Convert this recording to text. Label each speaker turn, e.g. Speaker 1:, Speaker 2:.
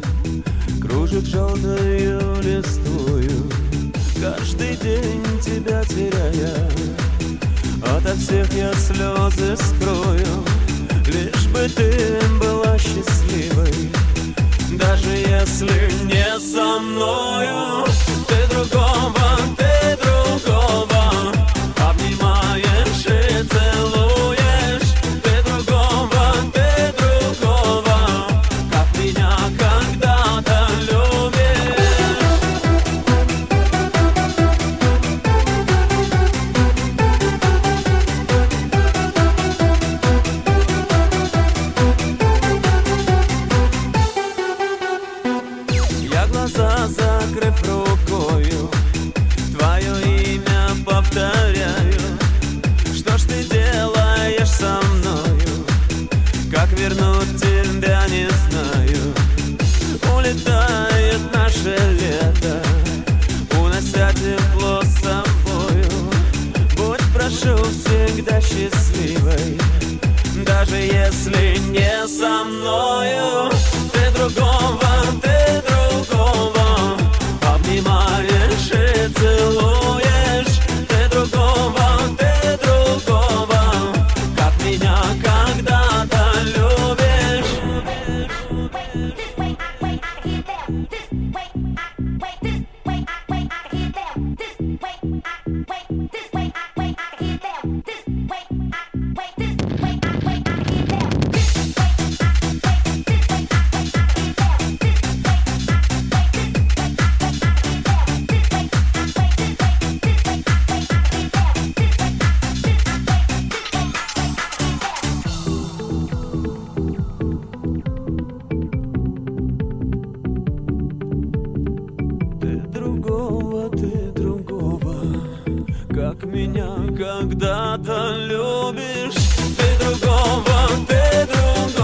Speaker 1: кружит желтою листвою. Каждый день тебя теряя, ото всех я слезы скрою. Лишь бы ты была счастливой, даже если не со мною. Ты другого обнимаешь и целуешь. Ты другого, как меня когда-то любишь. Я глаза закрыв рукою, твое имя повторяю. Что ж ты делаешь со мною? Как вернуть тебя не знаю. Улетает наше лето, унося тепло с собою. Будь, прошу, всегда счастливой, даже если не со мною. Ты другого обнимаешь и целуешь. Ты другого, как меня когда-то любишь. Ты другого, как меня когда-то любишь. Ты другого,